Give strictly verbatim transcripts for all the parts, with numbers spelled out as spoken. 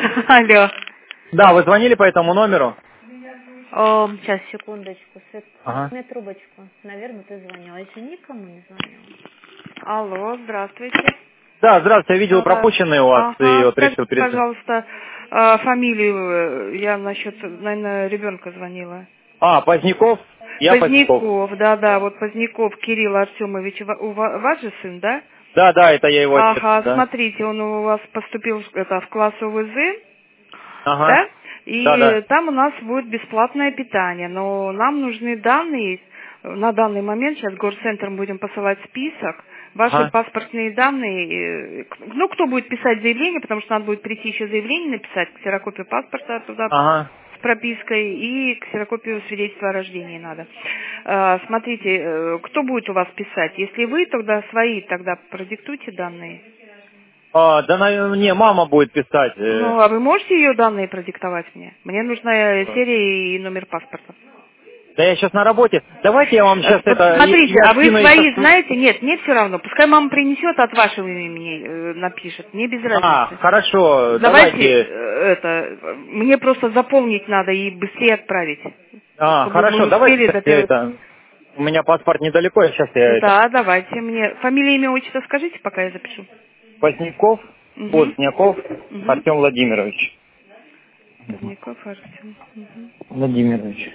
Алло. Да, вы звонили по этому номеру? О, сейчас, секундочку. Свет, Ага. возьми трубочку. Наверное, ты звонила. Если никому не звонила. Алло, здравствуйте. Да, здравствуйте, я видел А, пропущенный у вас и ага, вот скажите, решил перезвонить. пожалуйста, а, фамилию. Я насчет, наверное, ребенка звонила. А, Поздняков? Я Поздняков. Поздняков, да-да, вот Поздняков Кирилл Артемович. Ва- У ва- ваш же сын, да? Да, да, это я его отец, Ага, да. смотрите, он у вас поступил это, в класс О В З, Ага. да? Да, И да. там у нас будет бесплатное питание, но нам нужны данные, на данный момент сейчас горцентром будем посылать список, ваши Ага. паспортные данные, э, к- ну, кто будет писать заявление, потому что надо будет прийти еще заявление написать, ксерокопию паспорта туда Ага. с пропиской и ксерокопию свидетельства о рождении надо. А, смотрите, э, кто будет у вас писать? Если вы, тогда свои, тогда продиктуйте данные. А, да, наверное, не, мама будет писать. э. Ну, а вы можете ее данные продиктовать мне? Мне нужна э, серия и номер паспорта. Да я сейчас на работе. Давайте я вам Э, сейчас вот это, я смотрите, я а вы скину свои еще... знаете? Нет, мне все равно. Пускай мама принесет, от вашего имени э, напишет. Мне без А, разницы. хорошо, Давайте э, давайте... это, э, мне просто заполнить надо и быстрее отправить. А, Чтобы мы хорошо, давайте, успели до кстати, первого. это... У меня паспорт недалеко, сейчас я это... Да, давайте мне. Фамилия, имя, отчество скажите, пока я запишу. Поздняков, Угу. Поздняков Угу. Артем Владимирович. Поздняков Артем. Угу. Владимирович.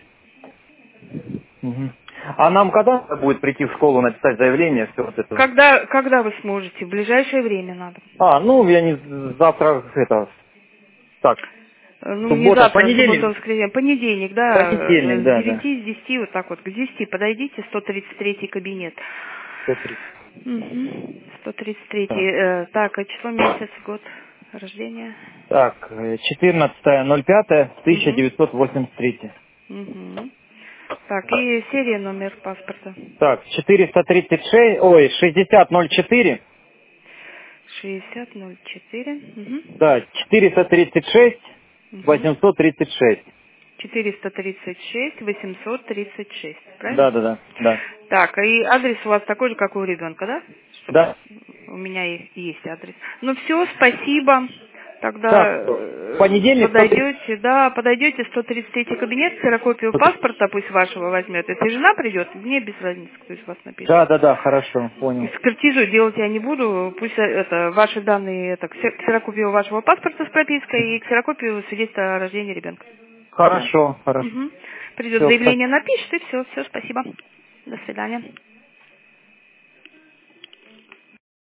Мгм. А нам когда будет прийти в школу написать заявление, все вот это? Когда, когда вы сможете? В ближайшее время надо. А, ну, я не завтра, это, так, Э, Ну, не суббота, завтра, суббота, понедельник, воскресенье, понедельник, да, понедельник, э, с да, да. девяти, с десяти, вот так вот, к десяти подойдите, сто тридцать третий кабинет. сто тридцать. Угу. сто тридцать третий, Так, э, так, а число, месяц, год рождения? так э, четырнадцатое ноль пятое тысяча Угу. девятьсот восемьдесят три. Угу. Так, и серия, номер паспорта. Так, четыреста тридцать шесть, ой, шестьдесят ноль четыре, шестьдесят ноль четыре. Угу. да, четыреста тридцать шесть, Угу. восемьсот тридцать шесть. четыреста тридцать шесть, восемьсот тридцать шесть, правильно? Да, да, да, да. Так, и адрес у вас такой же, как у ребенка, да? Чтоб Да. у меня есть, есть адрес. Ну все, спасибо. Тогда Так, в э, понедельник сто тридцать. подойдете, да, подойдете, сто тридцать третий кабинет, ксерокопию паспорта пусть вашего возьмет. Если жена придет, мне без разницы, кто из вас напишет. Да, да, да, хорошо, понял. Экспертизу делать я не буду, пусть э, это ваши данные, это ксе- ксерокопию вашего паспорта с пропиской и ксерокопию свидетельства о рождении ребенка. Хорошо, хорошо. Угу. Придет Все, заявление, напишет, и все, все, спасибо. До свидания.